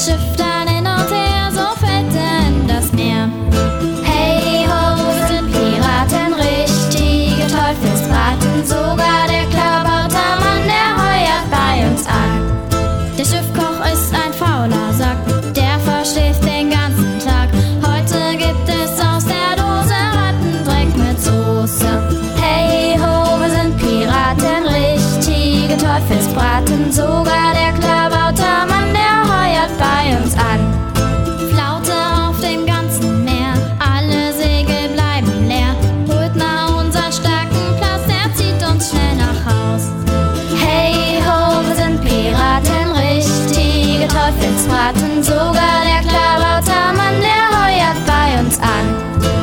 Schiff dann hin und her, so fällt er in das Meer. Hey ho, wir sind Piraten, richtige Teufelsbraten. Sogar der Klabautermann, der heuert bei uns an. Der Schiffkoch ist ein fauler Sack, der verschläft den ganzen Tag. Heute gibt es aus der Dose Rattendreck mit Soße. Hey ho, wir sind Piraten, richtige Teufelsbraten. Sogar der Klabautermann, der heuert bei uns an. Flaute auf dem ganzen Meer, alle Segel bleiben leer. Holt nach unseren starken Platz, der zieht uns schnell nach Haus. Hey ho, wir sind Piraten, richtige Teufelsbraten. Sogar der Klabautermann, der heuert bei uns an.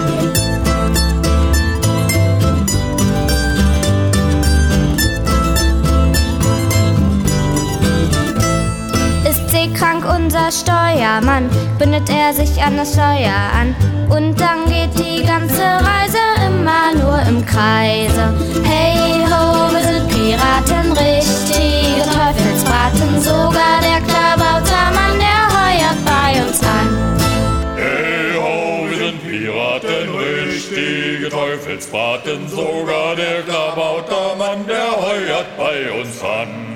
Ist seekrank unser Steuermann, bindet er sich an das Steuer an. Und dann geht die ganze Reise immer nur im Kreise. Hey ho, wir sind Piraten, richtige Teufelsbraten. Sogar der Klabautermann, der heuert bei uns an. Hey ho, wir sind Piraten, richtige Teufelsbraten. Sogar der Klabautermann, der heuert bei uns an.